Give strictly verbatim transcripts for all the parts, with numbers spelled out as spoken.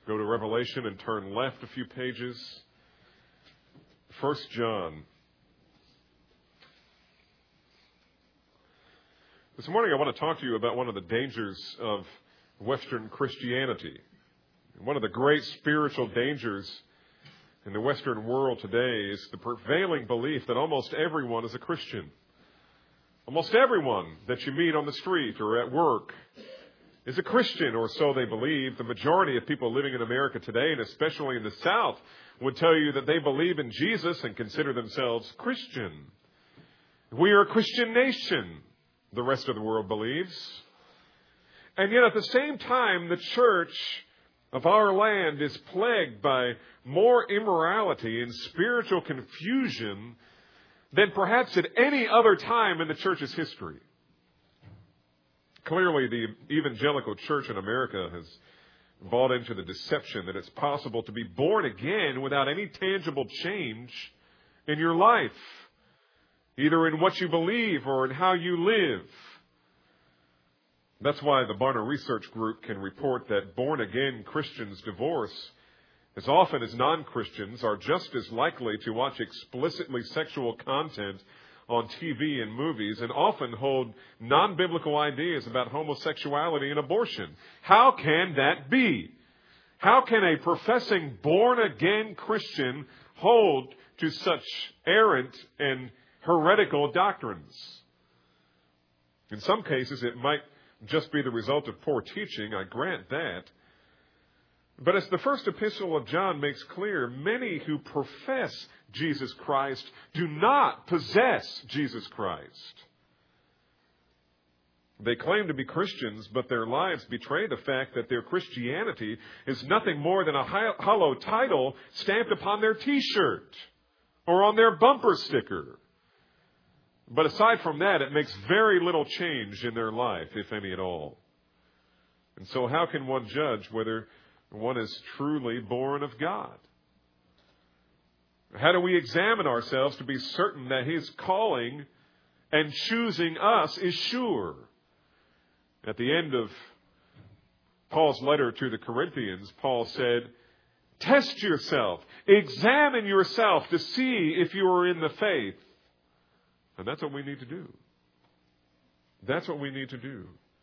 Go to Revelation and turn left a few pages. First John. This morning I want to talk to you about one of the dangers of Western Christianity. One of the great spiritual dangers in the Western world today is the prevailing belief that almost everyone is a Christian. Almost everyone that you meet on the street or at work is a Christian, or so they believe. The majority of people living in America today, and especially in the South, would tell you that they believe in Jesus and consider themselves Christian. We are a Christian nation, the rest of the world believes. And yet at the same time, the church of our land is plagued by more immorality and spiritual confusion than perhaps at any other time in the church's history. Clearly, the evangelical church in America has bought into the deception that it's possible to be born again without any tangible change in your life, either in what you believe or in how you live. That's why the Barna Research Group can report that born-again Christians divorce as often as non-Christians are just as likely to watch explicitly sexual content on T V and movies and often hold non-biblical ideas about homosexuality and abortion. How can that be? How can a professing born-again Christian hold to such errant and heretical doctrines? In some cases, it might just be the result of poor teaching, I grant that. But as the first epistle of John makes clear, many who profess Jesus Christ do not possess Jesus Christ. They claim to be Christians, but their lives betray the fact that their Christianity is nothing more than a hollow title stamped upon their T-shirt or on their bumper sticker. But aside from that, it makes very little change in their life, if any at all. And so how can one judge whether one is truly born of God? How do we examine ourselves to be certain that His calling and choosing us is sure? At the end of Paul's letter to the Corinthians, Paul said, "Test yourself, examine yourself to see if you are in the faith." And that's what we need to do. That's what we need to do.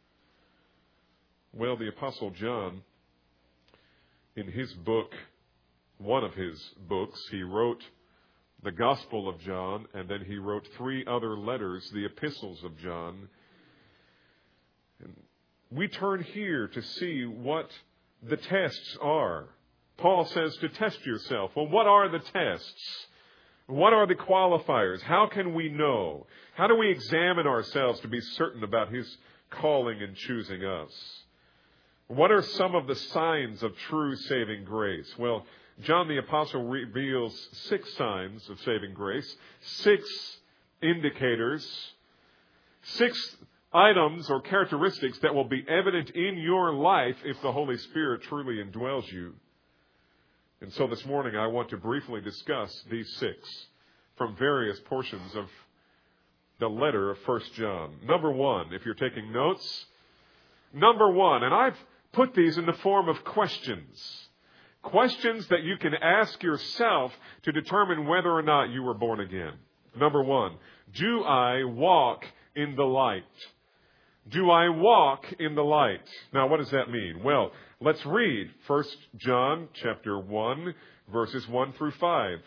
Well, the Apostle John, in his book, one of his books, he wrote the Gospel of John, and then he wrote three other letters, the Epistles of John. And we turn here to see what the tests are. Paul says to test yourself. Well, what are the tests? What are the qualifiers? How can we know? How do we examine ourselves to be certain about His calling and choosing us? What are some of the signs of true saving grace? Well, John the Apostle reveals six signs of saving grace, six indicators, six items or characteristics that will be evident in your life if the Holy Spirit truly indwells you. And so this morning I want to briefly discuss these six from various portions of the letter of First John. Number one, if you're taking notes, number one, and I've put these in the form of questions. Questions that you can ask yourself to determine whether or not you were born again. Number one, do I walk in the light? Do I walk in the light? Now, what does that mean? Well, let's read First John chapter one, verses one through five.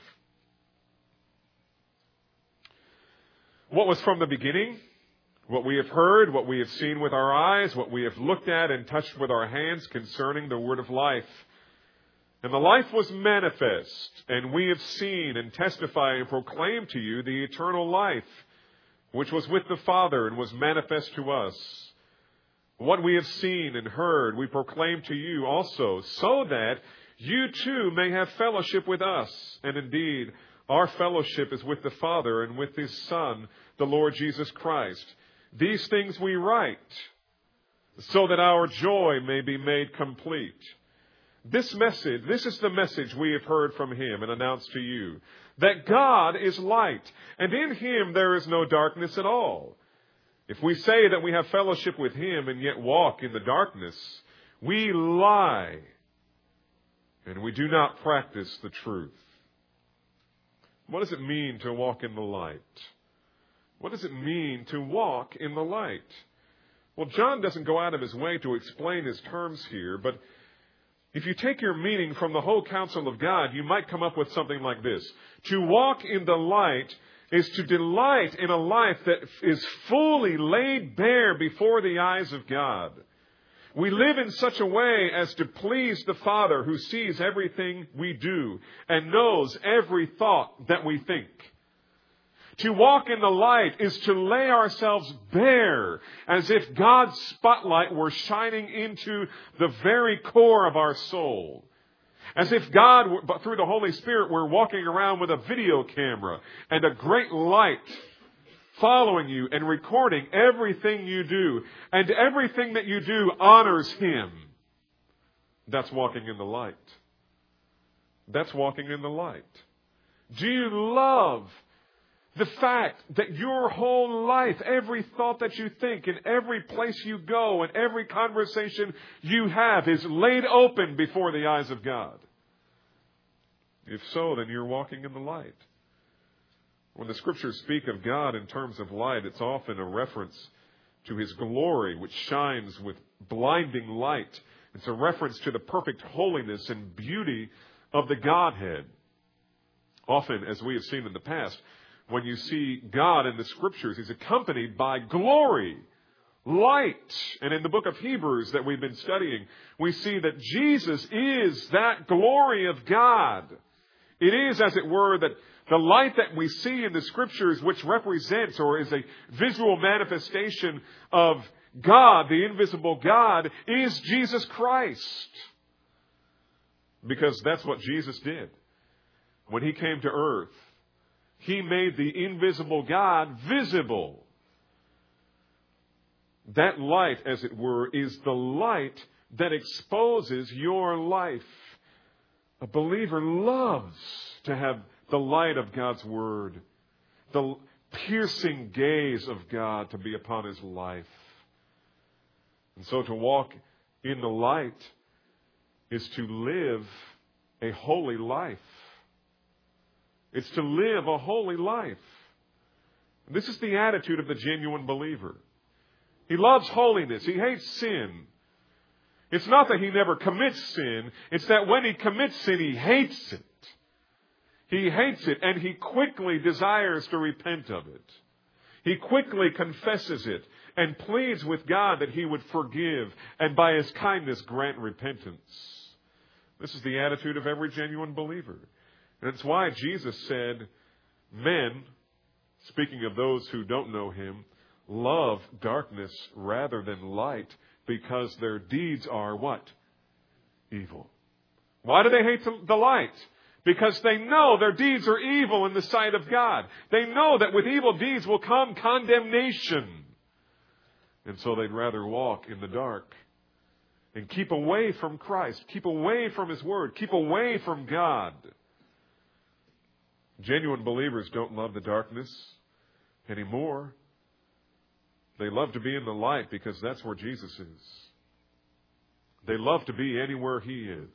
What was from the beginning? What we have heard, what we have seen with our eyes, what we have looked at and touched with our hands concerning the word of life. And the life was manifest, and we have seen and testify and proclaim to you the eternal life, which was with the Father and was manifest to us. What we have seen and heard, we proclaim to you also, so that you too may have fellowship with us. And indeed, our fellowship is with the Father and with His Son, the Lord Jesus Christ. These things we write, so that our joy may be made complete. This message, this is the message we have heard from Him and announced to you, that God is light, and in Him there is no darkness at all. If we say that we have fellowship with Him and yet walk in the darkness, we lie and we do not practice the truth. What does it mean to walk in the light? What does it mean to walk in the light? Well, John doesn't go out of his way to explain his terms here, but if you take your meaning from the whole counsel of God, you might come up with something like this. To walk in the light is to delight in a life that is fully laid bare before the eyes of God. We live in such a way as to please the Father who sees everything we do and knows every thought that we think. To walk in the light is to lay ourselves bare as if God's spotlight were shining into the very core of our soul. As if God, through the Holy Spirit, were walking around with a video camera and a great light following you and recording everything you do. And everything that you do honors Him. That's walking in the light. That's walking in the light. Do you love the fact that your whole life, every thought that you think, and every place you go, and every conversation you have is laid open before the eyes of God? If so, then you're walking in the light. When the Scriptures speak of God in terms of light, it's often a reference to His glory, which shines with blinding light. It's a reference to the perfect holiness and beauty of the Godhead. Often, as we have seen in the past, when you see God in the Scriptures, He's accompanied by glory, light. And in the book of Hebrews that we've been studying, we see that Jesus is that glory of God. It is, as it were, that the light that we see in the Scriptures, which represents or is a visual manifestation of God, the invisible God, is Jesus Christ. Because that's what Jesus did. When He came to earth, He made the invisible God visible. That light, as it were, is the light that exposes your life. A believer loves to have the light of God's Word, the piercing gaze of God to be upon his life. And so to walk in the light is to live a holy life. It's to live a holy life. This is the attitude of the genuine believer. He loves holiness. He hates sin. It's not that he never commits sin. It's that when he commits sin, he hates it. He hates it, and he quickly desires to repent of it. He quickly confesses it and pleads with God that he would forgive and by his kindness grant repentance. This is the attitude of every genuine believer. And it's why Jesus said, men, speaking of those who don't know him, love darkness rather than light because their deeds are what? Evil. Why do they hate the light? Because they know their deeds are evil in the sight of God. They know that with evil deeds will come condemnation. And so they'd rather walk in the dark and keep away from Christ, keep away from His Word, keep away from God. Genuine believers don't love the darkness anymore. They love to be in the light because that's where Jesus is. They love to be anywhere He is.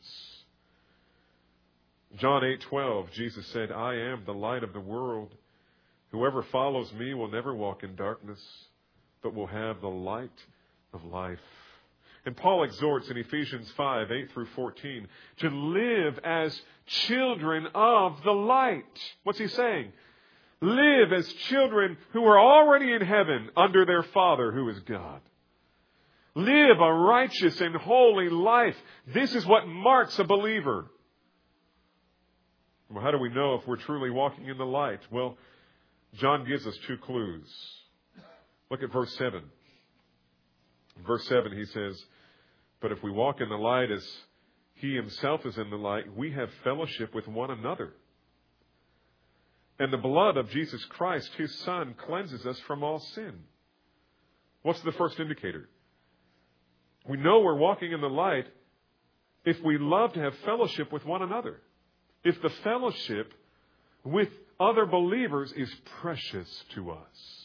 John eight twelve, Jesus said, I am the light of the world. Whoever follows me will never walk in darkness, but will have the light of life. And Paul exhorts in Ephesians five, eight through fourteen, to live as children of the light. What's he saying? Live as children who are already in heaven under their Father who is God. Live a righteous and holy life. This is what marks a believer. Well, how do we know if we're truly walking in the light? Well, John gives us two clues. Look at verse seven. In verse seven, he says, but if we walk in the light as He Himself is in the light, we have fellowship with one another. And the blood of Jesus Christ, His Son, cleanses us from all sin. What's the first indicator? We know we're walking in the light if we love to have fellowship with one another. If the fellowship with other believers is precious to us.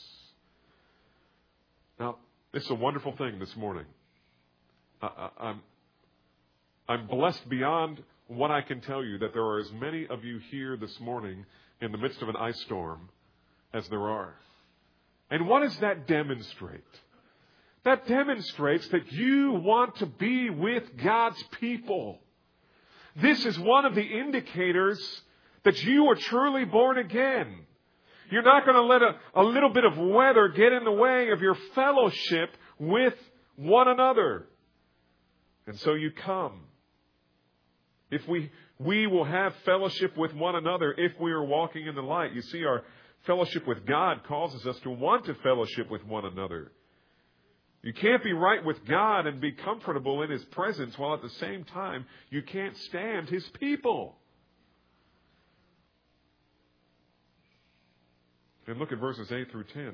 Now, it's a wonderful thing this morning. I, I, I'm, I'm blessed beyond what I can tell you that there are as many of you here this morning in the midst of an ice storm as there are. And what does that demonstrate? That demonstrates that you want to be with God's people. This is one of the indicators that you are truly born again. You're not going to let a, a little bit of weather get in the way of your fellowship with one another. And so you come. If we, we will have fellowship with one another if we are walking in the light. You see, our fellowship with God causes us to want to fellowship with one another. You can't be right with God and be comfortable in His presence while at the same time you can't stand His people. And look at verses eight through ten.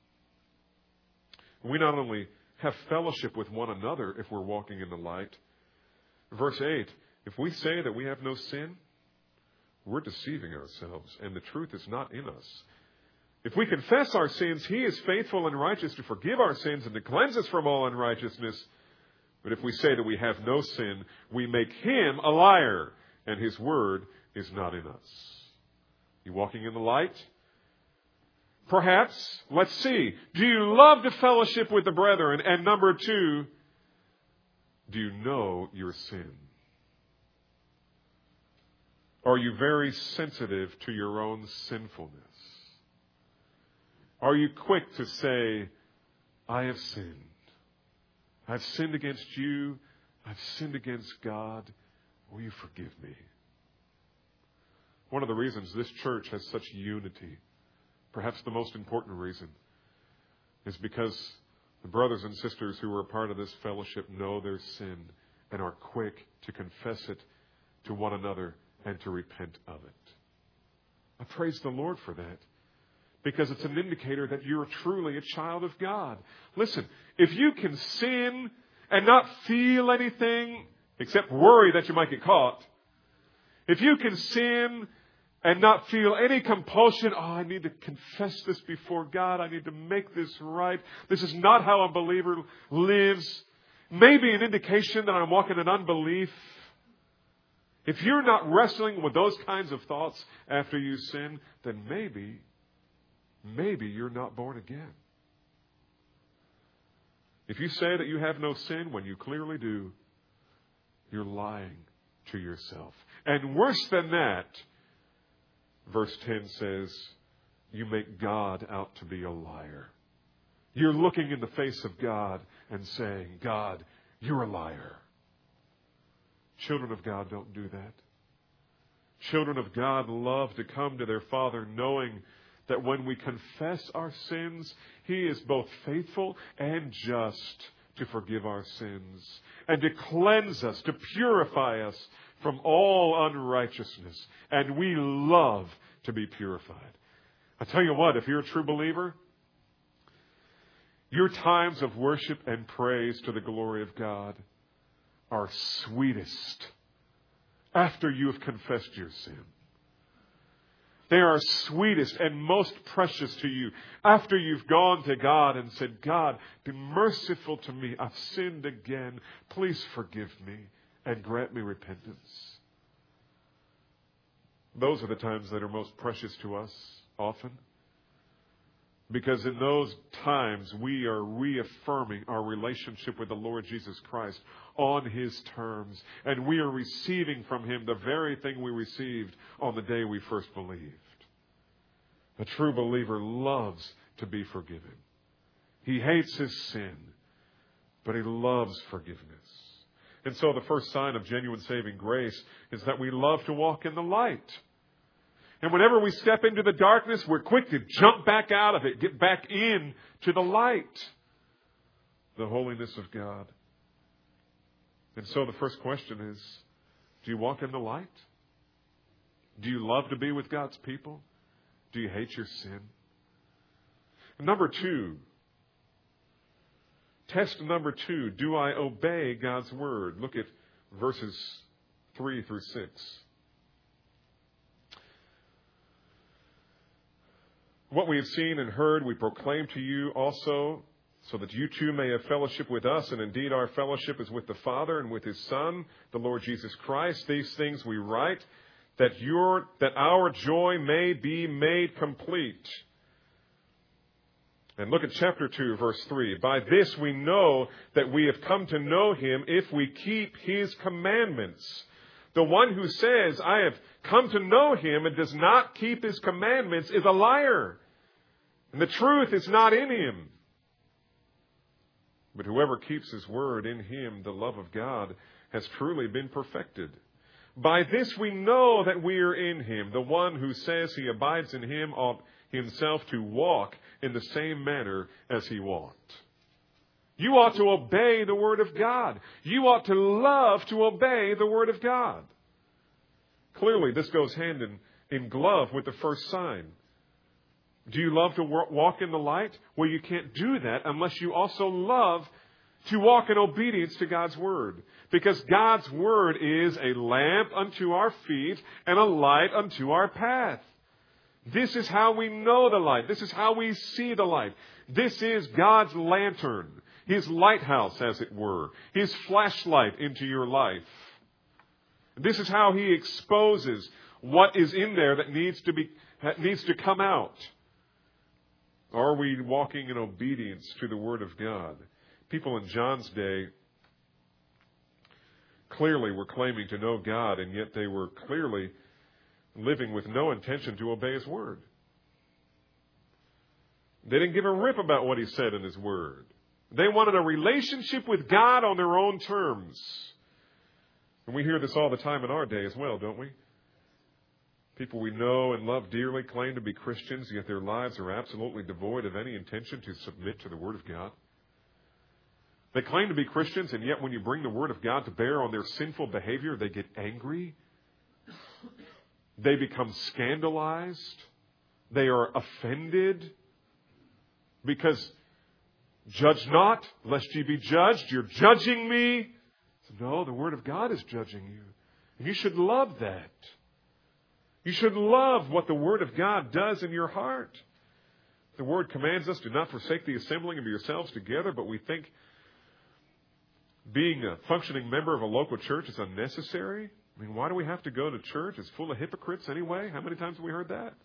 We not only have fellowship with one another if we're walking in the light. Verse eight, if we say that we have no sin, we're deceiving ourselves, and the truth is not in us. If we confess our sins, He is faithful and righteous to forgive our sins and to cleanse us from all unrighteousness. But if we say that we have no sin, we make Him a liar, and His word is not in us. You walking in the light? Perhaps, let's see, do you love to fellowship with the brethren? And number two, do you know your sin? Are you very sensitive to your own sinfulness? Are you quick to say, I have sinned. I've sinned against you. I've sinned against God. Will you forgive me? One of the reasons this church has such unity, perhaps the most important reason, is because the brothers and sisters who are a part of this fellowship know their sin and are quick to confess it to one another and to repent of it. I praise the Lord for that, because it's an indicator that you're truly a child of God. Listen, if you can sin and not feel anything except worry that you might get caught, if you can sin and not feel any compulsion, oh, I need to confess this before God, I need to make this right, this is not how a believer lives, maybe an indication that I'm walking in unbelief. If you're not wrestling with those kinds of thoughts after you sin, then maybe, maybe you're not born again. If you say that you have no sin when you clearly do, you're lying to yourself. And worse than that, verse ten says, you make God out to be a liar. You're looking in the face of God and saying, God, you're a liar. Children of God don't do that. Children of God love to come to their Father knowing that when we confess our sins, He is both faithful and just to forgive our sins and to cleanse us, to purify us from all unrighteousness. And we love to be purified. I tell you what, if you're a true believer, your times of worship and praise to the glory of God are sweetest after you have confessed your sin. They are sweetest and most precious to you after you've gone to God and said, God, be merciful to me. I've sinned again. Please forgive me and grant me repentance. Those are the times that are most precious to us often. Because in those times, we are reaffirming our relationship with the Lord Jesus Christ on His terms. And we are receiving from Him the very thing we received on the day we first believed. A true believer loves to be forgiven. He hates his sin, but he loves forgiveness. And so the first sign of genuine saving grace is that we love to walk in the light. And whenever we step into the darkness, we're quick to jump back out of it, get back in to the light, the holiness of God. And so the first question is, do you walk in the light? Do you love to be with God's people? Do you hate your sin? And number two, test number two, do I obey God's word? Look at verses three through six. What we have seen and heard, we proclaim to you also, so that you too may have fellowship with us. And indeed our fellowship is with the Father and with His Son, the Lord Jesus Christ. These things we write, that your that our joy may be made complete. And look at chapter two, verse three. By this we know that we have come to know Him if we keep His commandments. The one who says, I have come to know Him and does not keep His commandments is a liar. And the truth is not in him. But whoever keeps His word, in him the love of God has truly been perfected. By this we know that we are in Him. The one who says he abides in Him ought himself to walk in the same manner as He walked. You ought to obey the Word of God. You ought to love to obey the Word of God. Clearly, this goes hand in, in glove with the first sign. Do you love to walk in the light? Well, you can't do that unless you also love to walk in obedience to God's Word. Because God's Word is a lamp unto our feet and a light unto our path. This is how we know the light. This is how we see the light. This is God's lantern, His lighthouse, as it were, His flashlight into your life. This is how He exposes what is in there that needs to be that needs to come out. Are we walking in obedience to the Word of God? People in John's day clearly were claiming to know God, and yet they were clearly living with no intention to obey His Word. They didn't give a rip about what He said in His Word. They wanted a relationship with God on their own terms. And we hear this all the time in our day as well, don't we? People we know and love dearly claim to be Christians, yet their lives are absolutely devoid of any intention to submit to the Word of God. They claim to be Christians, and yet when you bring the Word of God to bear on their sinful behavior, they get angry. They become scandalized. They are offended. Because judge not, lest ye be judged. You're judging me. So, no, the Word of God is judging you. And you should love that. You should love what the Word of God does in your heart. The Word commands us, do not forsake the assembling of yourselves together, but we think being a functioning member of a local church is unnecessary. I mean, why do we have to go to church? It's full of hypocrites anyway. How many times have we heard that?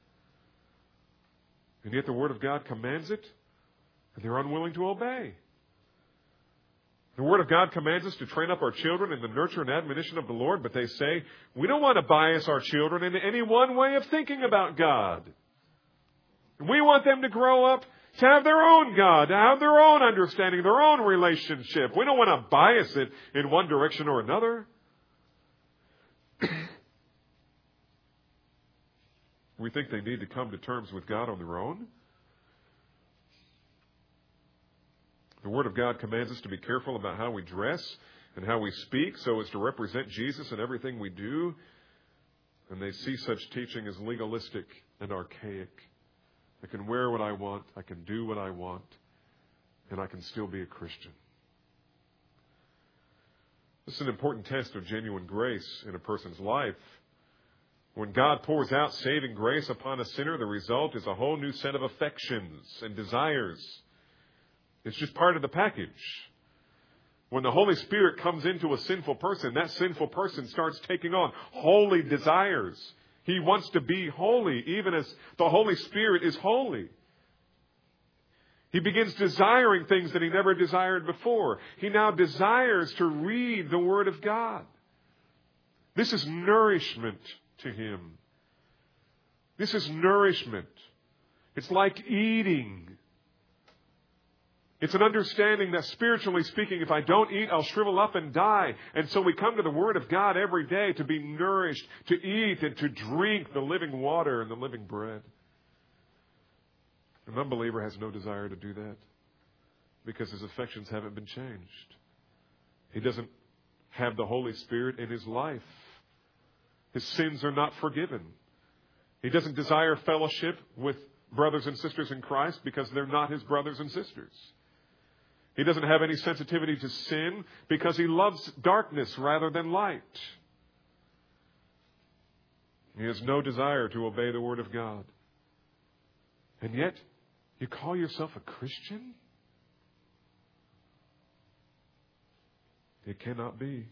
And yet the Word of God commands it, and they're unwilling to obey. The Word of God commands us to train up our children in the nurture and admonition of the Lord, but they say, we don't want to bias our children into any one way of thinking about God. We want them to grow up to have their own God, to have their own understanding, their own relationship. We don't want to bias it in one direction or another. We think they need to come to terms with God on their own. The Word of God commands us to be careful about how we dress and how we speak so as to represent Jesus in everything we do. And they see such teaching as legalistic and archaic. I can wear what I want, I can do what I want, and I can still be a Christian. This is an important test of genuine grace in a person's life. When God pours out saving grace upon a sinner, the result is a whole new set of affections and desires. It's just part of the package. When the Holy Spirit comes into a sinful person, that sinful person starts taking on holy desires. He wants to be holy, even as the Holy Spirit is holy. He begins desiring things that he never desired before. He now desires to read the Word of God. This is nourishment to him. This is nourishment. It's like eating. It's an understanding that spiritually speaking, if I don't eat, I'll shrivel up and die. And so we come to the Word of God every day to be nourished, to eat and to drink the living water and the living bread. An unbeliever has no desire to do that because his affections haven't been changed. He doesn't have the Holy Spirit in his life. His sins are not forgiven. He doesn't desire fellowship with brothers and sisters in Christ because they're not his brothers and sisters. He doesn't have any sensitivity to sin because he loves darkness rather than light. He has no desire to obey the Word of God. And yet, you call yourself a Christian? It cannot be.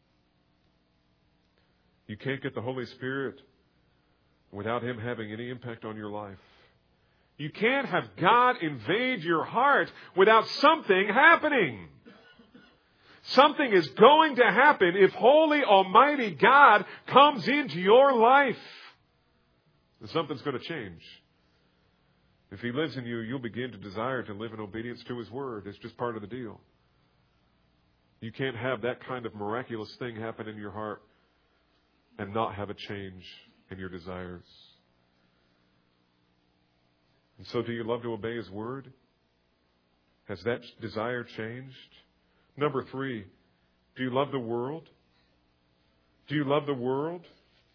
You can't get the Holy Spirit without Him having any impact on your life. You can't have God invade your heart without something happening. Something is going to happen if Holy Almighty God comes into your life. And something's going to change. If He lives in you, you'll begin to desire to live in obedience to His Word. It's just part of the deal. You can't have that kind of miraculous thing happen in your heart and not have a change in your desires. And so, do you love to obey His Word? Has that desire changed? Number three, do you love the world? Do you love the world?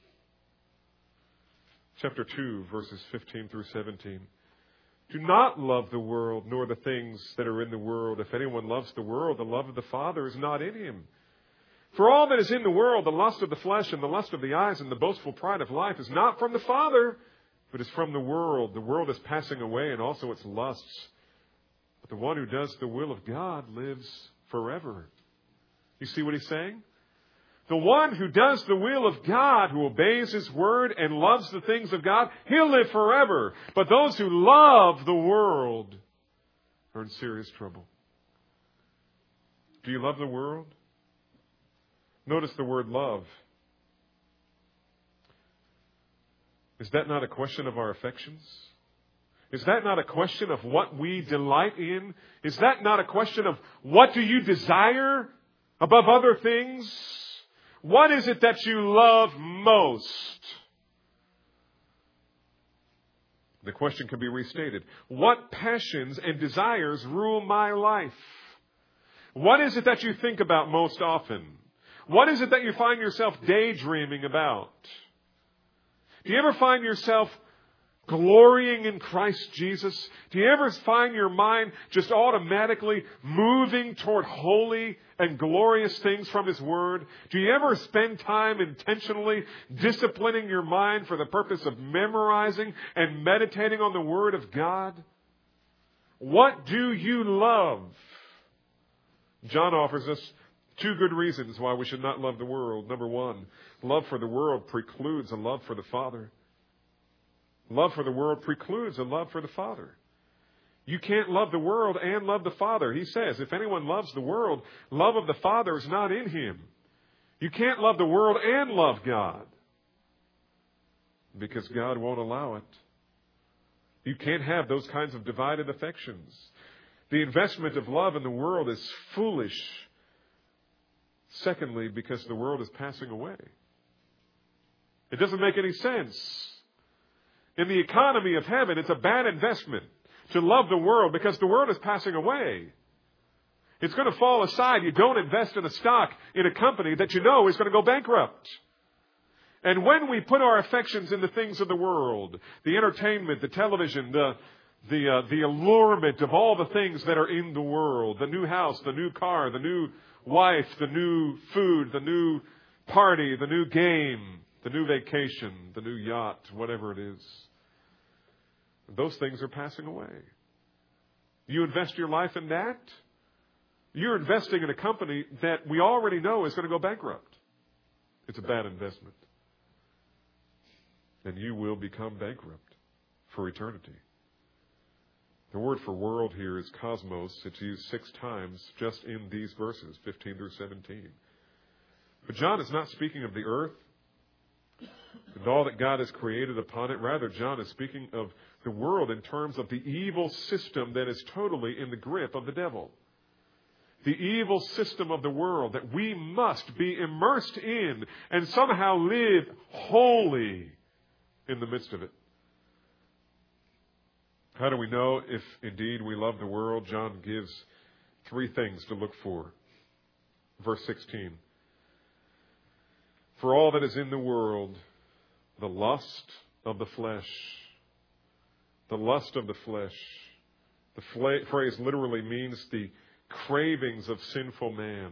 Chapter two, verses fifteen through seventeen. Do not love the world, nor the things that are in the world. If anyone loves the world, the love of the Father is not in him. For all that is in the world, the lust of the flesh and the lust of the eyes and the boastful pride of life is not from the Father, but is from the world. The world is passing away and also its lusts. But the one who does the will of God lives forever. You see what he's saying? The one who does the will of God, who obeys His Word and loves the things of God, he'll live forever. But those who love the world are in serious trouble. Do you love the world? Notice the word love. Is that not a question of our affections? Is that not a question of what we delight in? Is that not a question of what do you desire above other things? What is it that you love most? The question can be restated. What passions and desires rule my life? What is it that you think about most often? What is it that you find yourself daydreaming about? Do you ever find yourself glorying in Christ Jesus? Do you ever find your mind just automatically moving toward holy and glorious things from His Word? Do you ever spend time intentionally disciplining your mind for the purpose of memorizing and meditating on the Word of God? What do you love? John offers us two good reasons why we should not love the world. Number one, love for the world precludes a love for the Father. Love for the world precludes a love for the Father. You can't love the world and love the Father. He says, if anyone loves the world, love of the Father is not in him. You can't love the world and love God, because God won't allow it. You can't have those kinds of divided affections. The investment of love in the world is foolish. Secondly, because the world is passing away. It doesn't make any sense. In the economy of heaven, it's a bad investment to love the world because the world is passing away. It's going to fall aside. You don't invest in a stock in a company that you know is going to go bankrupt. And when we put our affections in the things of the world, the entertainment, the television, the the uh, the allurement of all the things that are in the world, the new house, the new car, the new wife, the new food, the new party, the new game, the new vacation, the new yacht, whatever it is, those things are passing away. You invest your life in that, you're investing in a company that we already know is going to go bankrupt. It's a bad investment. And you will become bankrupt for eternity. The word for world here is cosmos. It's used six times just in these verses, fifteen through seventeen. But John is not speaking of the earth and all that God has created upon it. Rather, John is speaking of the world in terms of the evil system that is totally in the grip of the devil. The evil system of the world that we must be immersed in and somehow live holy in the midst of it. How do we know if indeed we love the world? John gives three things to look for. Verse sixteen. For all that is in the world, the lust of the flesh. The lust of the flesh. The fla- phrase literally means the cravings of sinful man.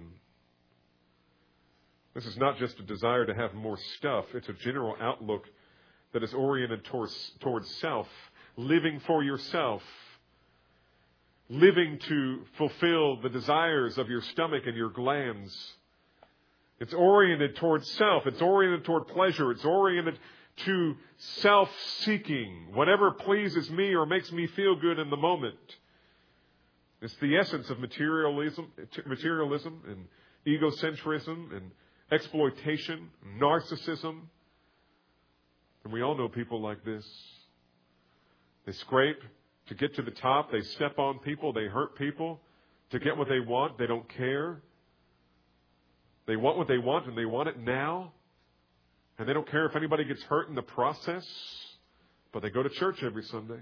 This is not just a desire to have more stuff. It's a general outlook that is oriented towards, towards self. Living for yourself. living to fulfill the desires of your stomach and your glands. It's oriented toward self. It's oriented toward pleasure. It's oriented to self-seeking, whatever pleases me or makes me feel good in the moment. It's the essence of materialism, materialism and egocentrism and exploitation, narcissism. And we all know people like this. They scrape to get to the top. They step on people. They hurt people to get what they want. They don't care. They want what they want, and they want it now. And they don't care if anybody gets hurt in the process. But they go to church every Sunday.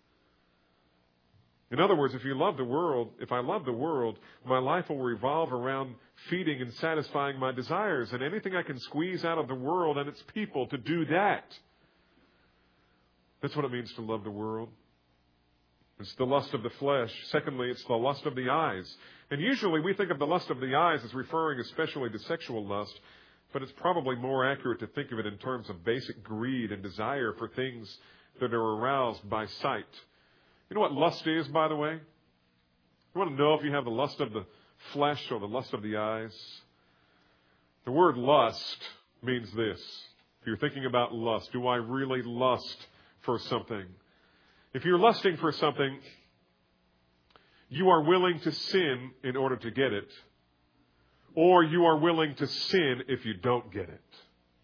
In other words, if you love the world, if I love the world, my life will revolve around feeding and satisfying my desires. And anything I can squeeze out of the world and its people to do that. That's what it means to love the world. It's the lust of the flesh. Secondly, it's the lust of the eyes. And usually we think of the lust of the eyes as referring especially to sexual lust, but it's probably more accurate to think of it in terms of basic greed and desire for things that are aroused by sight. You know what lust is, by the way? You want to know if you have the lust of the flesh or the lust of the eyes? The word lust means this. If you're thinking about lust, do I really lust for something? If you're lusting for something, you are willing to sin in order to get it, or you are willing to sin if you don't get it.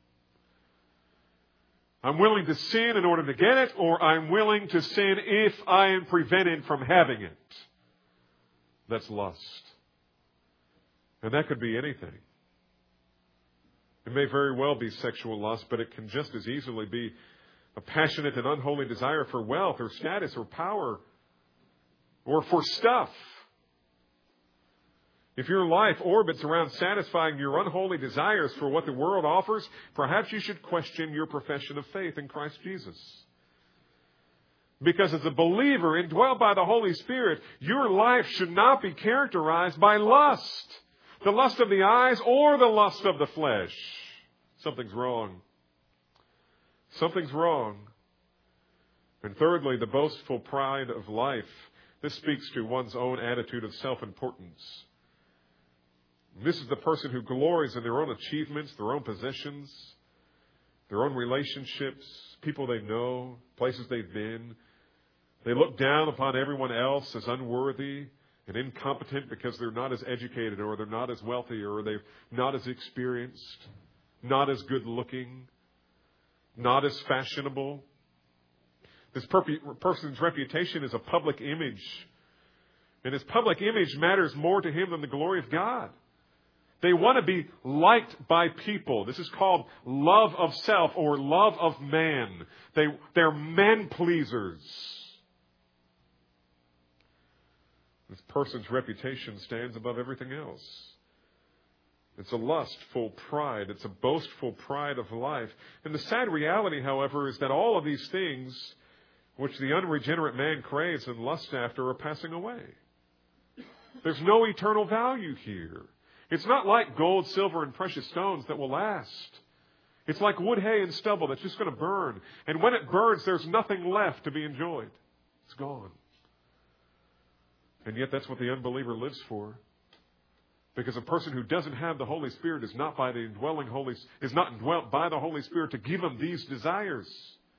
I'm willing to sin in order to get it, or I'm willing to sin if I am prevented from having it. That's lust. And that could be anything. It may very well be sexual lust, but it can just as easily be a passionate and unholy desire for wealth or status or power or for stuff. If your life orbits around satisfying your unholy desires for what the world offers, perhaps you should question your profession of faith in Christ Jesus. Because as a believer indwelt by the Holy Spirit, your life should not be characterized by lust. The lust of the eyes or the lust of the flesh. Something's wrong. Something's wrong. And thirdly, the boastful pride of life. This speaks to one's own attitude of self-importance. This is the person who glories in their own achievements, their own possessions, their own relationships, people they know, places they've been. They look down upon everyone else as unworthy and incompetent because they're not as educated or they're not as wealthy or they're not as experienced, not as good looking, not as fashionable. This person's reputation is a public image. And his public image matters more to him than the glory of God. They want to be liked by people. This is called love of self or love of man. They, they're men pleasers. This person's reputation stands above everything else. It's a lustful pride. It's a boastful pride of life. And the sad reality, however, is that all of these things which the unregenerate man craves and lusts after are passing away. There's no eternal value here. It's not like gold, silver, and precious stones that will last. It's like wood, hay, and stubble that's just going to burn. And when it burns, there's nothing left to be enjoyed. It's gone. And yet that's what the unbeliever lives for. Because a person who doesn't have the Holy Spirit is not by the indwelling Holy is not indwelt by the Holy Spirit to give him these desires.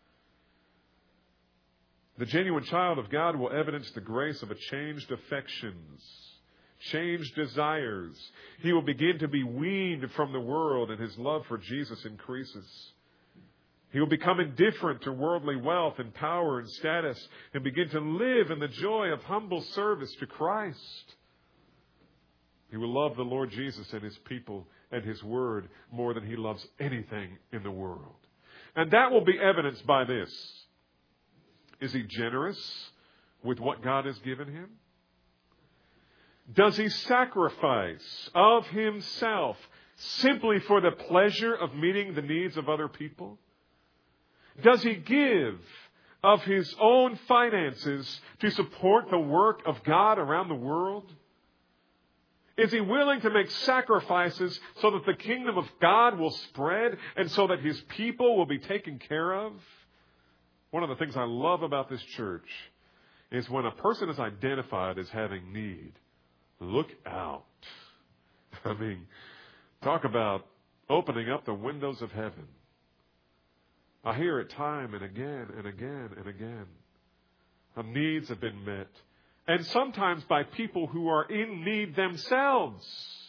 The genuine child of God will evidence the grace of a changed affections, changed desires. He will begin to be weaned from the world, and his love for Jesus increases. He will become indifferent to worldly wealth and power and status and begin to live in the joy of humble service to Christ. He will love the Lord Jesus and his people and his word more than he loves anything in the world. And that will be evidenced by this. Is he generous with what God has given him? Does he sacrifice of himself simply for the pleasure of meeting the needs of other people? Does he give of his own finances to support the work of God around the world? Is he willing to make sacrifices so that the kingdom of God will spread and so that his people will be taken care of? One of the things I love about this church is when a person is identified as having need. Look out. I mean, talk about opening up the windows of heaven. I hear it time and again and again and again. The needs have been met. And sometimes by people who are in need themselves.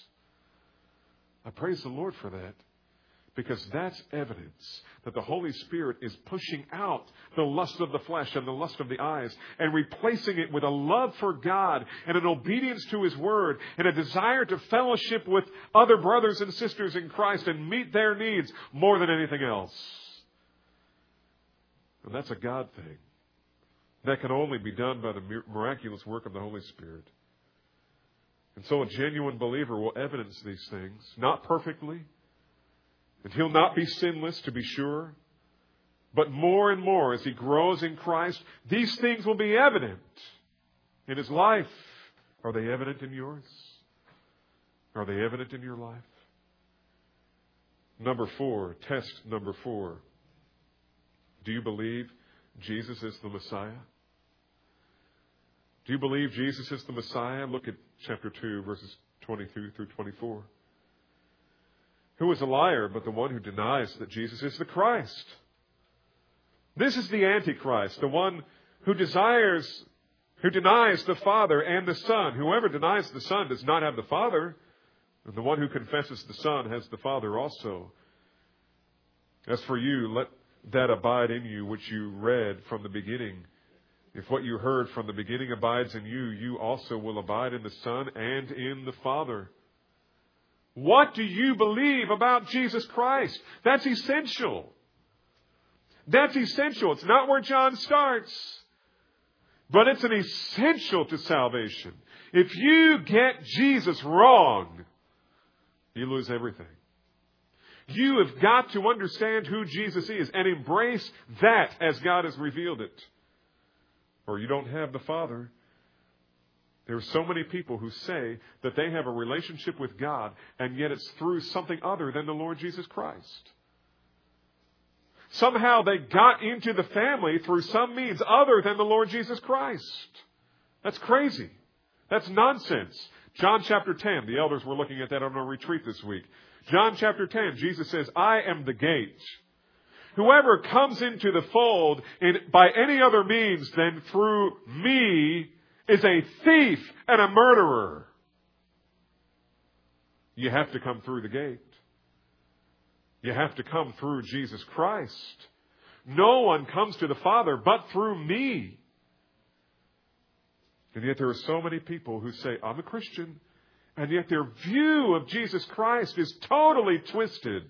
I praise the Lord for that. Because that's evidence that the Holy Spirit is pushing out the lust of the flesh and the lust of the eyes and replacing it with a love for God and an obedience to His Word and a desire to fellowship with other brothers and sisters in Christ and meet their needs more than anything else. And that's a God thing. That can only be done by the miraculous work of the Holy Spirit. And so a genuine believer will evidence these things, not perfectly, and he'll not be sinless, to be sure. But more and more, as he grows in Christ, these things will be evident in his life. Are they evident in yours? Are they evident in your life? Number four, test number four. Do you believe Jesus is the Messiah? Do you believe Jesus is the Messiah? Look at chapter two, verses twenty-two through twenty-four. Who is a liar but the one who denies that Jesus is the Christ? This is the Antichrist, the one who desires, who denies the Father and the Son. Whoever denies the Son does not have the Father, and the one who confesses the Son has the Father also. As for you, let that abide in you which you read from the beginning. If what you heard from the beginning abides in you, you also will abide in the Son and in the Father. What do you believe about Jesus Christ? That's essential. That's essential. It's not where John starts, but it's an essential to salvation. If you get Jesus wrong, you lose everything. You have got to understand who Jesus is and embrace that as God has revealed it. Or you don't have the Father. There are so many people who say that they have a relationship with God, and yet it's through something other than the Lord Jesus Christ. Somehow they got into the family through some means other than the Lord Jesus Christ. That's crazy. That's nonsense. John chapter ten, the elders were looking at that on a retreat this week. John chapter ten, Jesus says, I am the gate. Whoever comes into the fold in, by any other means than through me is a thief and a murderer. You have to come through the gate. You have to come through Jesus Christ. No one comes to the Father but through me. And yet there are so many people who say, I'm a Christian, and yet their view of Jesus Christ is totally twisted.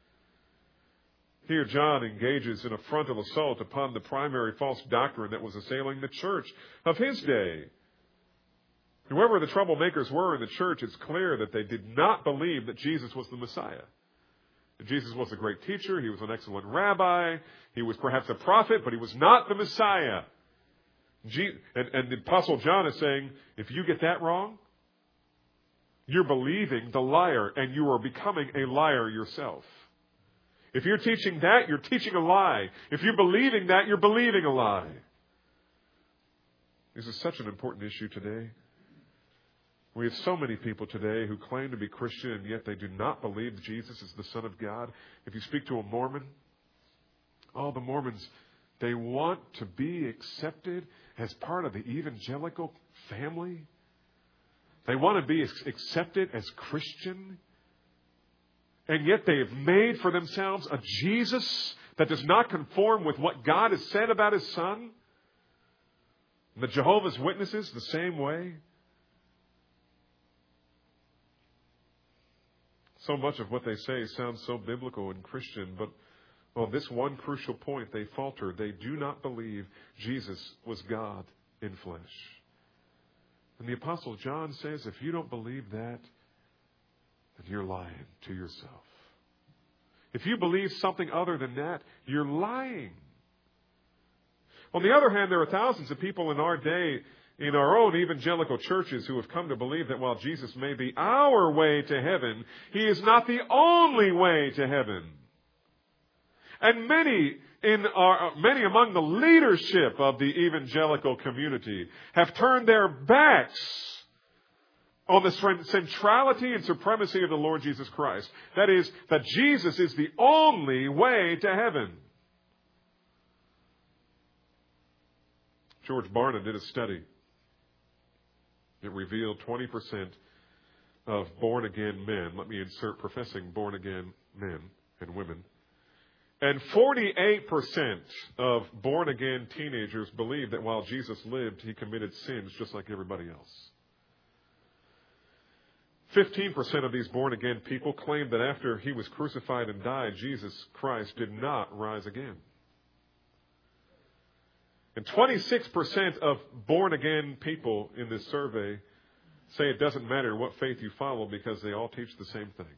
Here John engages in a frontal assault upon the primary false doctrine that was assailing the church of his day. Whoever the troublemakers were in the church, it's clear that they did not believe that Jesus was the Messiah. That Jesus was a great teacher, he was an excellent rabbi, he was perhaps a prophet, but he was not the Messiah. And, and the Apostle John is saying, if you get that wrong, you're believing the liar, and you are becoming a liar yourself. If you're teaching that, you're teaching a lie. If you're believing that, you're believing a lie. This is such an important issue today. We have so many people today who claim to be Christian, and yet they do not believe Jesus is the Son of God. If you speak to a Mormon, all the Mormons, they want to be accepted as part of the evangelical family. They want to be accepted as Christian. And yet they have made for themselves a Jesus that does not conform with what God has said about His Son. The Jehovah's Witnesses, the same way. So much of what they say sounds so biblical and Christian, but on this one crucial point, they falter. They do not believe Jesus was God in flesh. And the Apostle John says, if you don't believe that, then you're lying to yourself. If you believe something other than that, you're lying. On the other hand, there are thousands of people in our day, in our own evangelical churches, who have come to believe that while Jesus may be our way to heaven, He is not the only way to heaven. And many in our, many among the leadership of the evangelical community have turned their backs on the centrality and supremacy of the Lord Jesus Christ. That is, that Jesus is the only way to heaven. George Barna did a study. It revealed twenty percent of born-again men, let me insert professing born-again men and women, and forty-eight percent of born-again teenagers believe that while Jesus lived, he committed sins just like everybody else. fifteen percent of these born-again people claim that after he was crucified and died, Jesus Christ did not rise again. And twenty-six percent of born-again people in this survey say it doesn't matter what faith you follow because they all teach the same thing.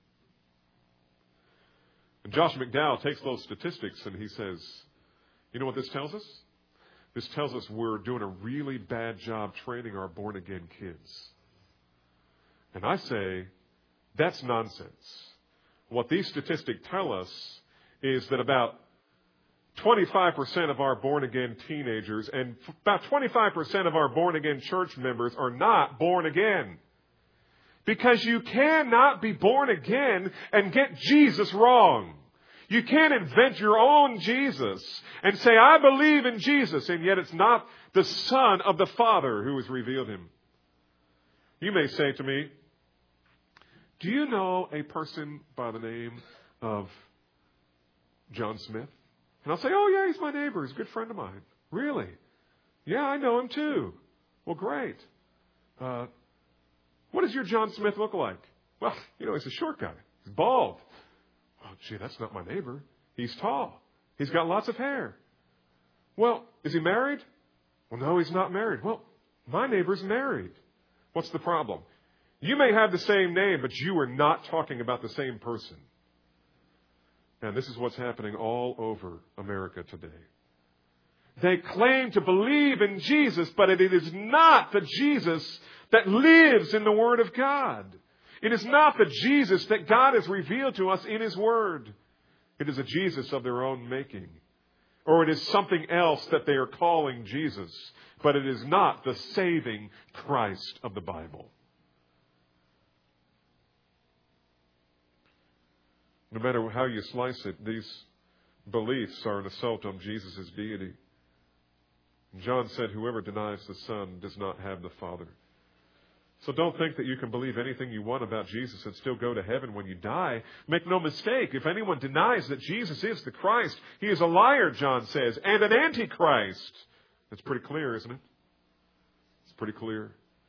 And Josh McDowell takes those statistics and he says, you know what this tells us? This tells us we're doing a really bad job training our born-again kids. And I say, that's nonsense. What these statistics tell us is that about twenty-five percent of our born-again teenagers and about twenty-five percent of our born-again church members are not born again. Because you cannot be born again and get Jesus wrong. You can't invent your own Jesus and say, I believe in Jesus, and yet it's not the Son of the Father who has revealed him. You may say to me, do you know a person by the name of John Smith? And I'll say, oh, yeah, he's my neighbor. He's a good friend of mine. Really? Yeah, I know him too. Well, great. Uh, what does your John Smith look like? Well, you know, he's a short guy. He's bald. Oh, gee, that's not my neighbor. He's tall. He's got lots of hair. Well, is he married? Well, no, he's not married. Well, my neighbor's married. What's the problem? You may have the same name, but you are not talking about the same person. And this is what's happening all over America today. They claim to believe in Jesus, but it is not the Jesus that lives in the Word of God. It is not the Jesus that God has revealed to us in His Word. It is a Jesus of their own making. Or it is something else that they are calling Jesus, but it is not the saving Christ of the Bible. No matter how you slice it, these beliefs are an assault on Jesus' deity. John said, whoever denies the Son does not have the Father. So don't think that you can believe anything you want about Jesus and still go to heaven when you die. Make no mistake, if anyone denies that Jesus is the Christ, he is a liar, John says, and an antichrist. That's pretty clear, isn't it? It's pretty clear.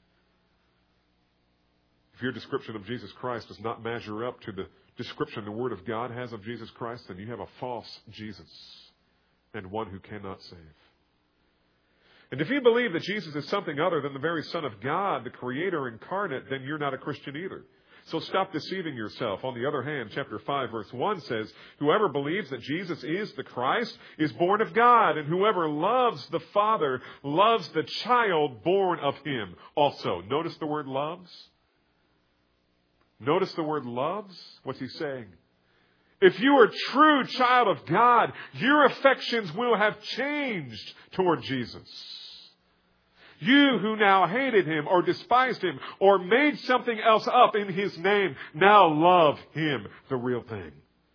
If your description of Jesus Christ does not measure up to the description the Word of God has of Jesus Christ, then you have a false Jesus and one who cannot save. And if you believe that Jesus is something other than the very Son of God, the Creator incarnate, then you're not a Christian either. So stop deceiving yourself. On the other hand, chapter five, verse one says, whoever believes that Jesus is the Christ is born of God, and whoever loves the Father loves the child born of Him also. Notice the word loves. Notice the word loves. What's he saying? If you are a true child of God, your affections will have changed toward Jesus. You who now hated Him or despised Him or made something else up in His name, now love Him, the real thing.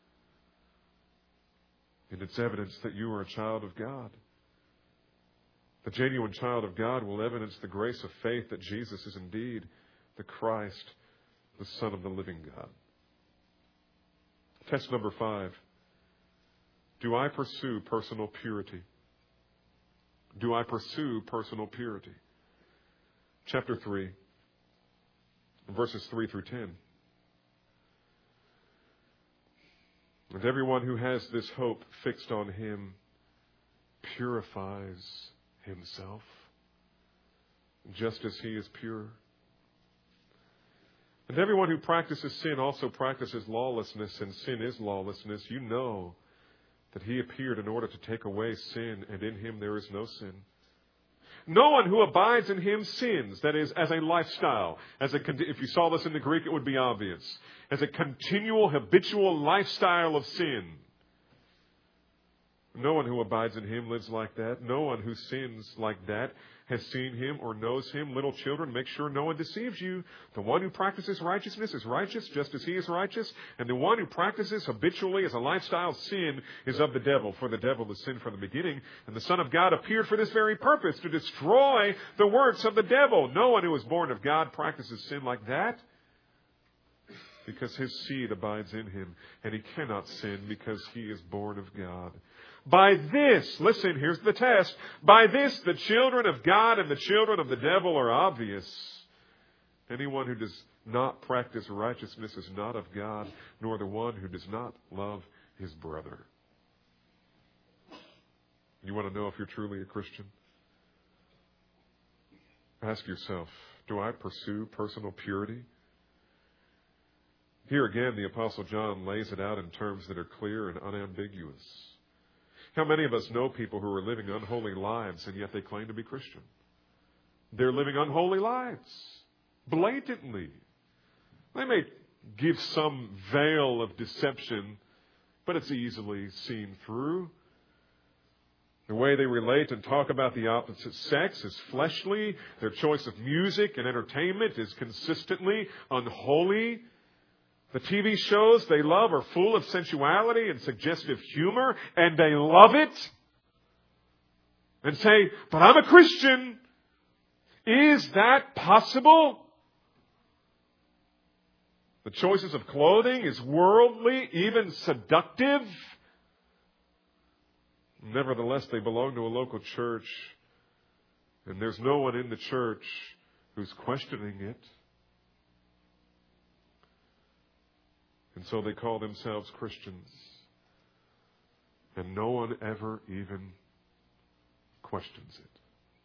And it's evidence that you are a child of God. The genuine child of God will evidence the grace of faith that Jesus is indeed the Christ, the Son of the living God. Test number five. Do I pursue personal purity? Do I pursue personal purity? Chapter three, verses three through ten. And everyone who has this hope fixed on Him purifies himself, just as He is pure. And everyone who practices sin also practices lawlessness, and sin is lawlessness. You know that He appeared in order to take away sin, and in Him there is no sin. No one who abides in Him sins. That is, as a lifestyle. As a, if you saw this in the Greek, it would be obvious. As a continual, habitual lifestyle of sin. No one who abides in Him lives like that. No one who sins like that has seen Him or knows Him. Little children, make sure no one deceives you. The one who practices righteousness is righteous just as He is righteous. And the one who practices habitually as a lifestyle sin is of the devil. For the devil is sin from the beginning. And the Son of God appeared for this very purpose, to destroy the works of the devil. No one who is born of God practices sin like that, because his seed abides in him, and he cannot sin because he is born of God. By this, listen, here's the test. By this, the children of God and the children of the devil are obvious. Anyone who does not practice righteousness is not of God, nor the one who does not love his brother. You want to know if you're truly a Christian? Ask yourself, do I pursue personal purity? Here again, the Apostle John lays it out in terms that are clear and unambiguous. How many of us know people who are living unholy lives and yet they claim to be Christian? They're living unholy lives, blatantly. They may give some veil of deception, but it's easily seen through. The way they relate and talk about the opposite sex is fleshly. Their choice of music and entertainment is consistently unholy. The T V shows they love are full of sensuality and suggestive humor, and they love it. And say, but I'm a Christian. Is that possible? The choices of clothing is worldly, even seductive. Nevertheless, they belong to a local church, and there's no one in the church who's questioning it. And so they call themselves Christians. And no one ever even questions it.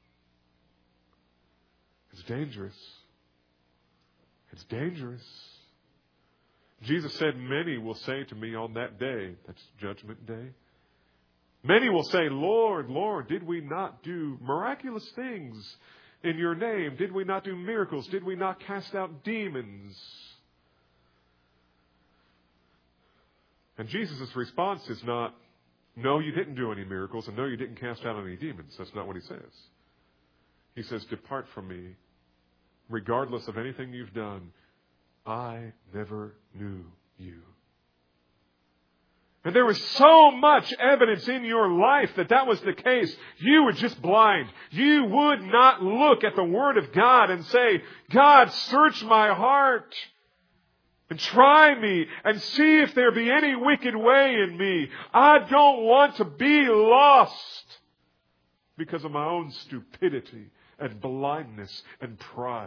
It's dangerous. It's dangerous. Jesus said, many will say to me on that day, that's Judgment Day, many will say, Lord, Lord, did we not do miraculous things in your name? Did we not do miracles? Did we not cast out demons? And Jesus' response is not, no, you didn't do any miracles, and no, you didn't cast out any demons. That's not what he says. He says, depart from me, regardless of anything you've done. I never knew you. And there was so much evidence in your life that that was the case. You were just blind. You would not look at the Word of God and say, God, search my heart. And try me and see if there be any wicked way in me. I don't want to be lost because of my own stupidity and blindness and pride.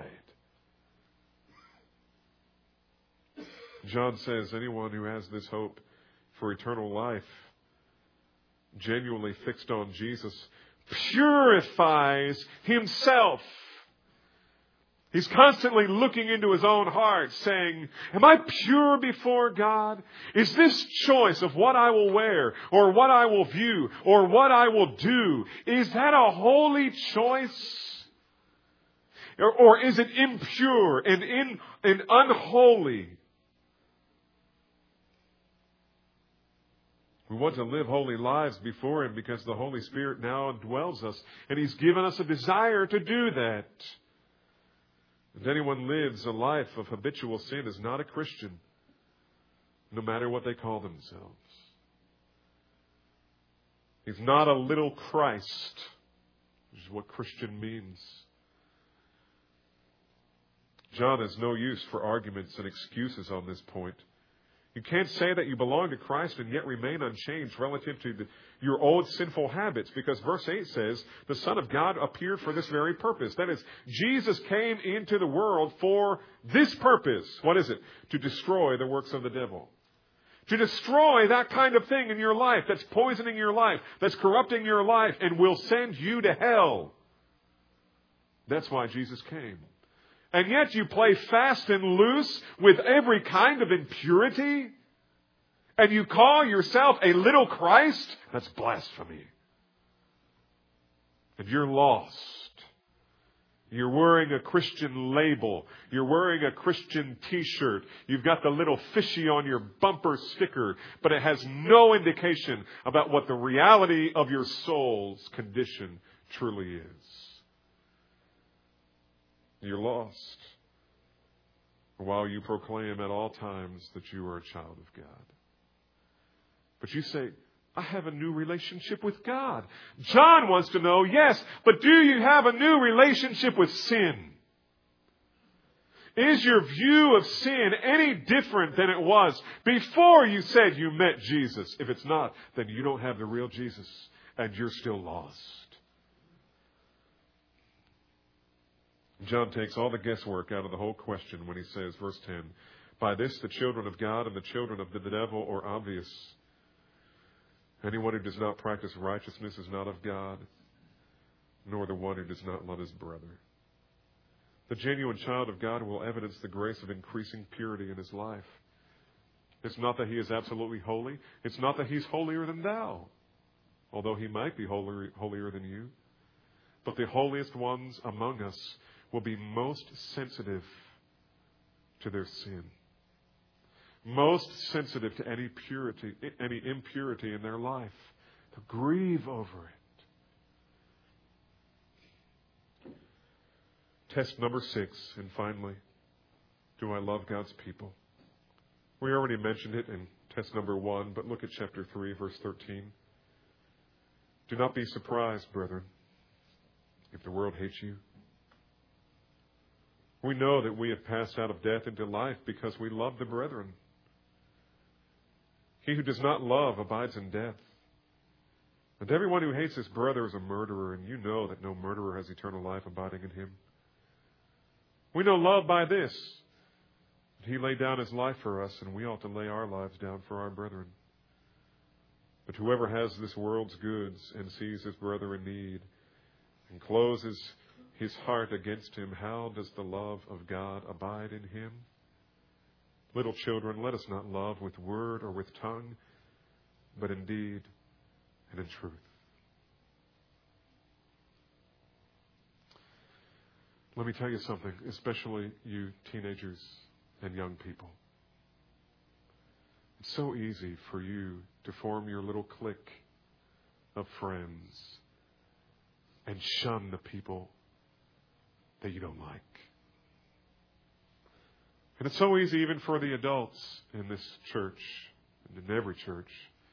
John says anyone who has this hope for eternal life, genuinely fixed on Jesus, purifies himself. He's constantly looking into his own heart, saying, am I pure before God? Is this choice of what I will wear, or what I will view, or what I will do, is that a holy choice? Or, or is it impure and, in, and unholy? We want to live holy lives before Him because the Holy Spirit now indwells us, and He's given us a desire to do that. If anyone lives a life of habitual sin is not a Christian, no matter what they call themselves. He's not a little Christ, which is what Christian means. John has no use for arguments and excuses on this point. You can't say that you belong to Christ and yet remain unchanged relative to the, your old sinful habits, because verse eight says the Son of God appeared for this very purpose. That is, Jesus came into the world for this purpose. What is it? To destroy the works of the devil. To destroy that kind of thing in your life that's poisoning your life, that's corrupting your life, and will send you to hell. That's why Jesus came. And yet you play fast and loose with every kind of impurity, and you call yourself a little Christ? That's blasphemy. And you're lost. You're wearing a Christian label. You're wearing a Christian t-shirt. You've got the little fishy on your bumper sticker, but it has no indication about what the reality of your soul's condition truly is. You're lost while you proclaim at all times that you are a child of God. But you say, I have a new relationship with God. John wants to know, yes, but do you have a new relationship with sin? Is your view of sin any different than it was before you said you met Jesus? If it's not, then you don't have the real Jesus and you're still lost. John takes all the guesswork out of the whole question when he says, verse ten, by this the children of God and the children of the devil are obvious. Anyone who does not practice righteousness is not of God, nor the one who does not love his brother. The genuine child of God will evidence the grace of increasing purity in his life. It's not that he is absolutely holy. It's not that he's holier than thou, although he might be holier, holier than you. But the holiest ones among us will be most sensitive to their sin. Most sensitive to any purity, any impurity in their life. To grieve over it. Test number six, and finally, do I love God's people? We already mentioned it in test number one, but look at chapter three, verse thirteen. Do not be surprised, brethren, if the world hates you. We know that we have passed out of death into life because we love the brethren. He who does not love abides in death. And everyone who hates his brother is a murderer, and you know that no murderer has eternal life abiding in him. We know love by this, that he laid down his life for us, and we ought to lay our lives down for our brethren. But whoever has this world's goods and sees his brother in need and closes his heart against him, how does the love of God abide in him? Little children, let us not love with word or with tongue, but in deed and in truth. Let me tell you something, especially you teenagers and young people. It's so easy for you to form your little clique of friends and shun the people that you don't like. And it's so easy even for the adults in this church and in every church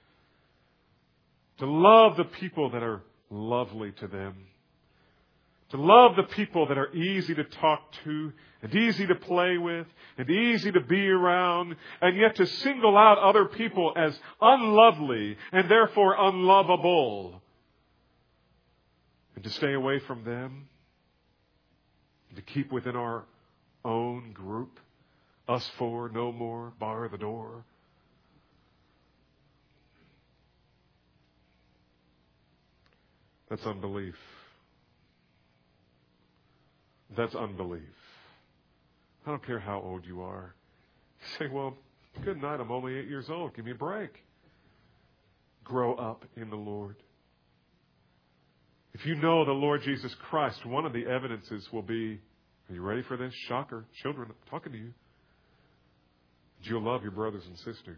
to love the people that are lovely to them. To love the people that are easy to talk to and easy to play with and easy to be around, and yet to single out other people as unlovely and therefore unlovable. And to stay away from them. And to keep within our own group. Us four, no more, bar the door. That's unbelief. That's unbelief. I don't care how old you are. You say, well, good night, I'm only eight years old. Give me a break. Grow up in the Lord. If you know the Lord Jesus Christ, one of the evidences will be, are you ready for this? Shocker. Children, I'm talking to you. You'll love your brothers and sisters.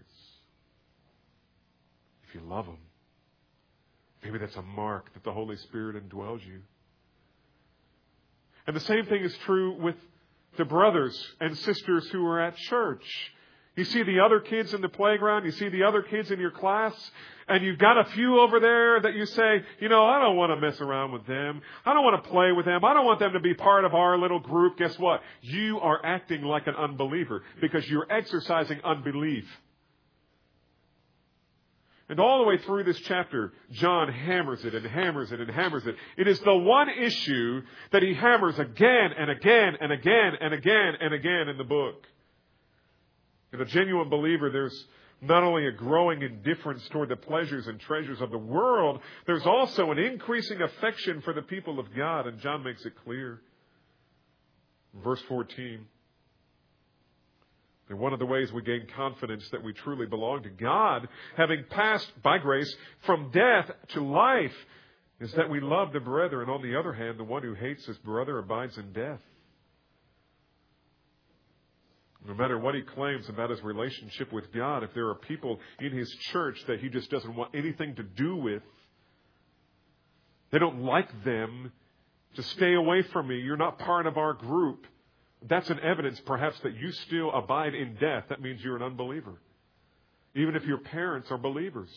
If you love them. Maybe that's a mark that the Holy Spirit indwells you. And the same thing is true with the brothers and sisters who are at church. You see the other kids in the playground, you see the other kids in your class, and you've got a few over there that you say, you know, I don't want to mess around with them. I don't want to play with them. I don't want them to be part of our little group. Guess what? You are acting like an unbeliever because you're exercising unbelief. And all the way through this chapter, John hammers it and hammers it and hammers it. It is the one issue that he hammers again and again and again and again and again in the book. In a genuine believer, there's not only a growing indifference toward the pleasures and treasures of the world, there's also an increasing affection for the people of God. And John makes it clear. Verse fourteen. And one of the ways we gain confidence that we truly belong to God, having passed by grace from death to life, is that we love the brethren. On the other hand, the one who hates his brother abides in death. No matter what he claims about his relationship with God, if there are people in his church that he just doesn't want anything to do with, they don't like them, to stay away from me, you're not part of our group, that's an evidence perhaps that you still abide in death. That means you're an unbeliever. Even if your parents are believers.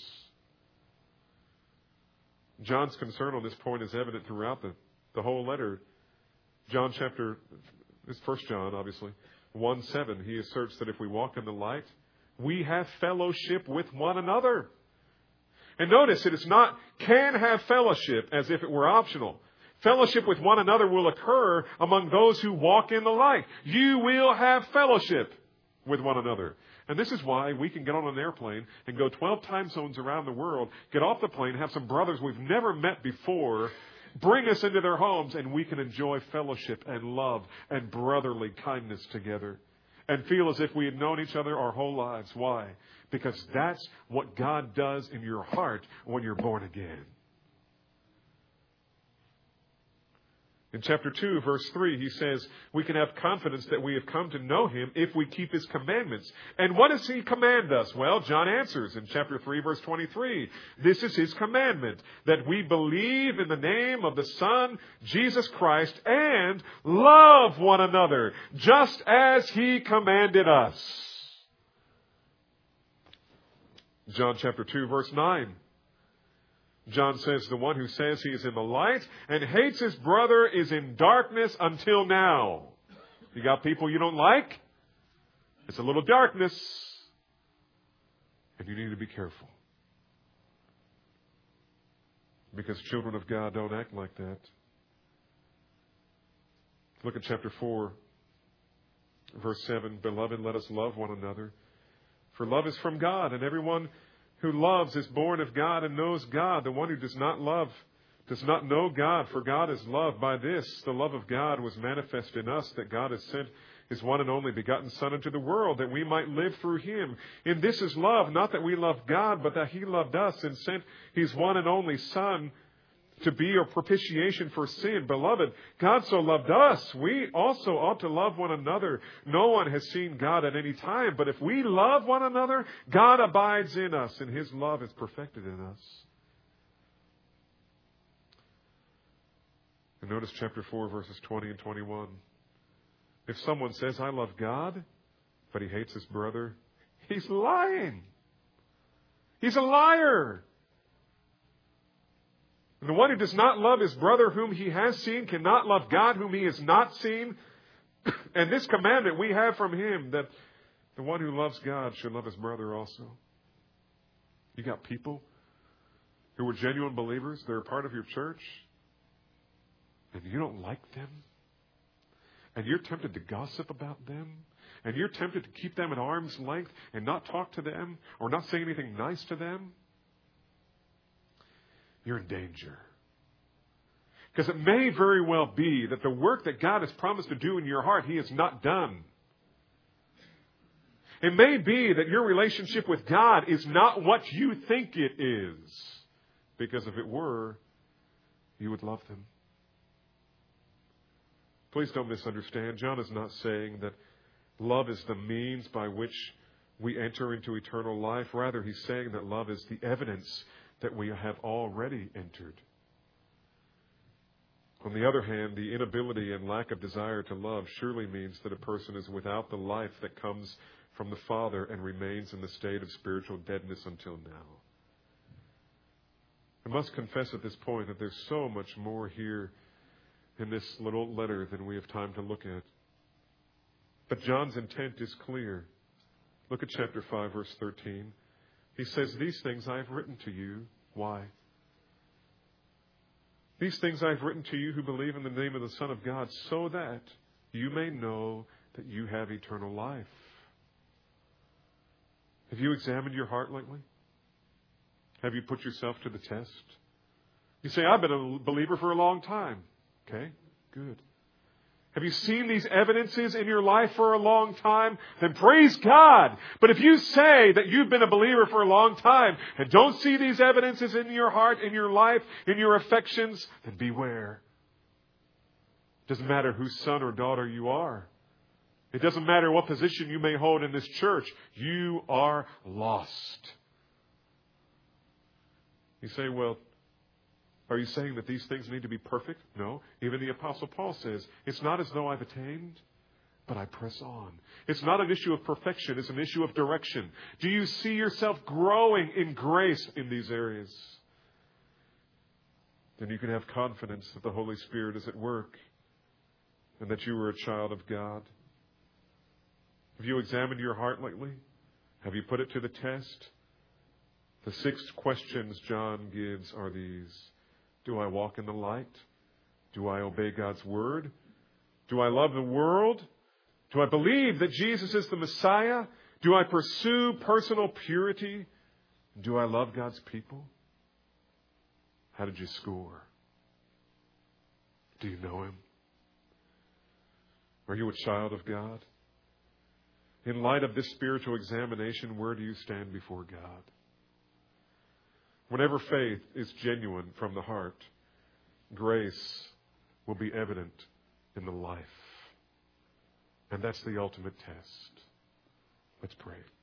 John's concern on this point is evident throughout the, the whole letter. John chapter, it's First John, obviously, one seven, he asserts that if we walk in the light, we have fellowship with one another. And notice, it is not can have fellowship as if it were optional. Fellowship with one another will occur among those who walk in the light. You will have fellowship with one another. And this is why we can get on an airplane and go twelve time zones around the world, get off the plane, have some brothers we've never met before, bring us into their homes, and we can enjoy fellowship and love and brotherly kindness together and feel as if we had known each other our whole lives. Why? Because that's what God does in your heart when you're born again. In chapter two, verse three, he says, we can have confidence that we have come to know him if we keep his commandments. And what does he command us? Well, John answers in chapter three, verse twenty-three. This is his commandment, that we believe in the name of the Son, Jesus Christ, and love one another, just as he commanded us. John chapter two, verse nine. John says, the one who says he is in the light and hates his brother is in darkness until now. You got people you don't like? It's a little darkness. And you need to be careful. Because children of God don't act like that. Look at chapter four, verse seven. Beloved, let us love one another. For love is from God, and everyone who loves is born of God and knows God. The one who does not love does not know God, for God is love. By this, the love of God was manifest in us, that God has sent his one and only begotten Son into the world, that we might live through him. And this is love, not that we love God, but that he loved us and sent his one and only Son to be a propitiation for sin. Beloved, God so loved us, we also ought to love one another. No one has seen God at any time, but if we love one another, God abides in us, and his love is perfected in us. And notice chapter four, verses twenty and twenty-one. If someone says, I love God, but he hates his brother, he's lying. He's a liar. And the one who does not love his brother whom he has seen cannot love God whom he has not seen. And this commandment we have from him, that the one who loves God should love his brother also. You got people who are genuine believers, they're a part of your church, and you don't like them. And you're tempted to gossip about them. And you're tempted to keep them at arm's length and not talk to them or not say anything nice to them. You're in danger. Because it may very well be that the work that God has promised to do in your heart, he has not done. It may be that your relationship with God is not what you think it is. Because if it were, you would love them. Please don't misunderstand. John is not saying that love is the means by which we enter into eternal life. Rather, he's saying that love is the evidence that we have already entered. On the other hand, the inability and lack of desire to love surely means that a person is without the life that comes from the Father and remains in the state of spiritual deadness until now. I must confess at this point that there's so much more here in this little letter than we have time to look at. But John's intent is clear. Look at chapter five, verse thirteen. He says, these things I have written to you. Why? These things I have written to you who believe in the name of the Son of God, so that you may know that you have eternal life. Have you examined your heart lately? Have you put yourself to the test? You say, I've been a believer for a long time. Okay, good. Have you seen these evidences in your life for a long time? Then praise God. But if you say that you've been a believer for a long time and don't see these evidences in your heart, in your life, in your affections, then beware. It doesn't matter whose son or daughter you are. It doesn't matter what position you may hold in this church. You are lost. You say, well, are you saying that these things need to be perfect? No. Even the Apostle Paul says, it's not as though I've attained, but I press on. It's not an issue of perfection. It's an issue of direction. Do you see yourself growing in grace in these areas? Then you can have confidence that the Holy Spirit is at work and that you are a child of God. Have you examined your heart lately? Have you put it to the test? The six questions John gives are these. Do I walk in the light? Do I obey God's word? Do I love the world? Do I believe that Jesus is the Messiah? Do I pursue personal purity? Do I love God's people? How did you score? Do you know Him? Are you a child of God? In light of this spiritual examination, where do you stand before God? Whenever faith is genuine from the heart, grace will be evident in the life. And that's the ultimate test. Let's pray.